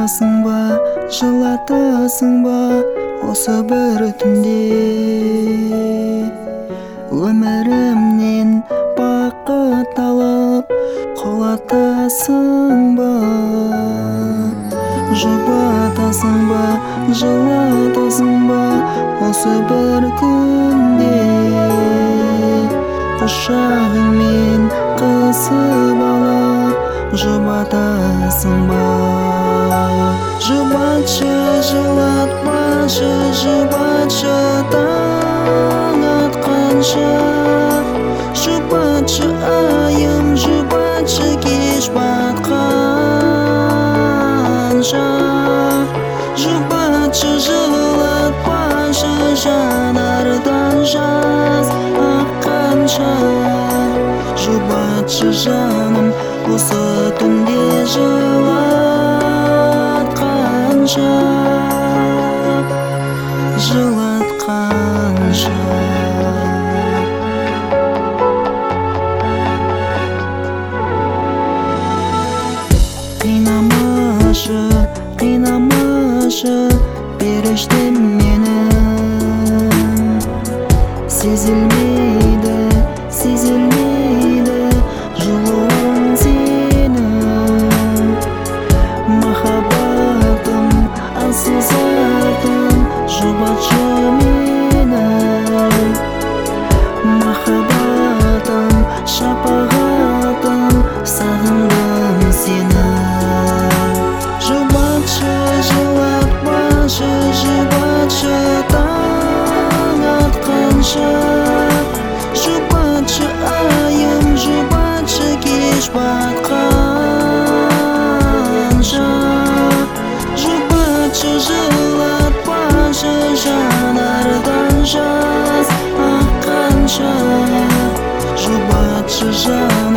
Жылатасың ба, жылатасың ба осы бір түнде? Өмірімнен бақыт алып құлатасың ба? Жұбатасың ба, жылатасың ба осы бір күнде? Құшағыңмен қысып алып жұбатасың ба? Жұбатшы, жылатпашы, жұбатшы таң атқанша. Жұбатшы айым, жұбатшы кеш батқанша. Жұбатшы, жылатпашы жанардан жас аққанша. Жұбатшы жаным осы түнде жылатқанша, жылатқанша. Қинамашы, қинамашы періштем менің. Сезілмейді, сезілмейді жылуың сенің. Махаббатым, асыл затым, жұбатшы мені. Махаббатым, шапағатым, сағындым сені. Жұбатшы, жылатпашы, жұбатшы таң атқанша. Жұбатшы айым, жұбатшы кеш батқанша. Жұбатшы, жылатпашы жанардан жас аққанша. Жұбатшы